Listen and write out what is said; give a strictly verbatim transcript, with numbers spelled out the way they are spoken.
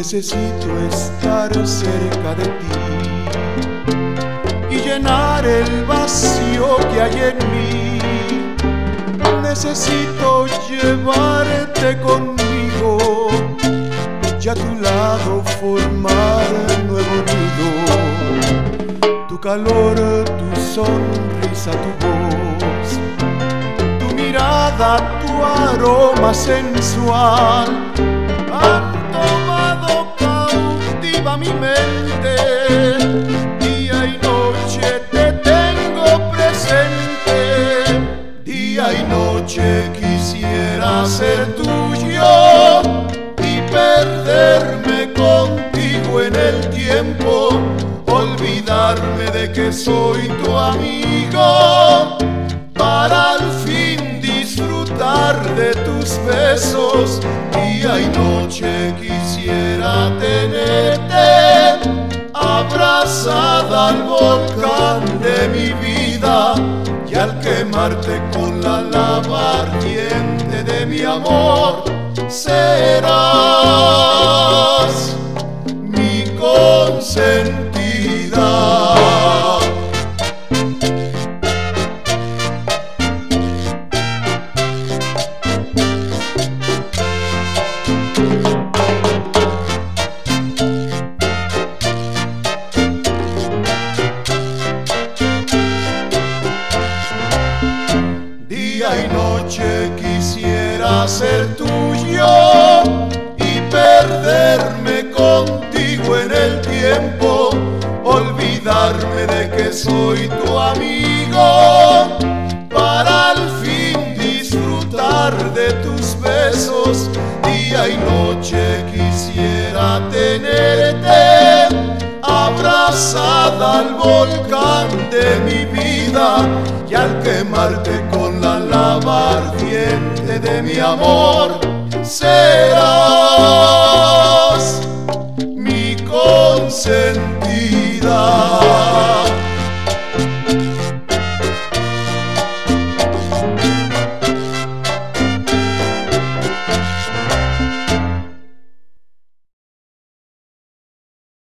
Necesito estar cerca de ti y llenar el vacío que hay en mí. Necesito llevarte conmigo y a tu lado formar nuevo nido. Tu calor, tu sonrisa, tu voz, tu mirada, tu aroma sensual han tomado cautiva mi mente. Día y noche te tengo presente. Día y noche quisiera ser tuyo y perderme contigo en el tiempo, olvidarme de que soy tu amigo, para al fin disfrutar de tus besos. Día y noche quisiera tenerte abrazada al volcán de mi vida, y al quemarte con la lava ardiente de mi amor, serás mi consentida. Día y noche quisiera ser tuyo y perderme contigo en el tiempo, olvidarme de que soy tu amigo, para al fin disfrutar de tus besos. Día y noche quisiera tenerte abrazada al volcán de mi vida, y al quemarte con la lava ardiente de mi amor, será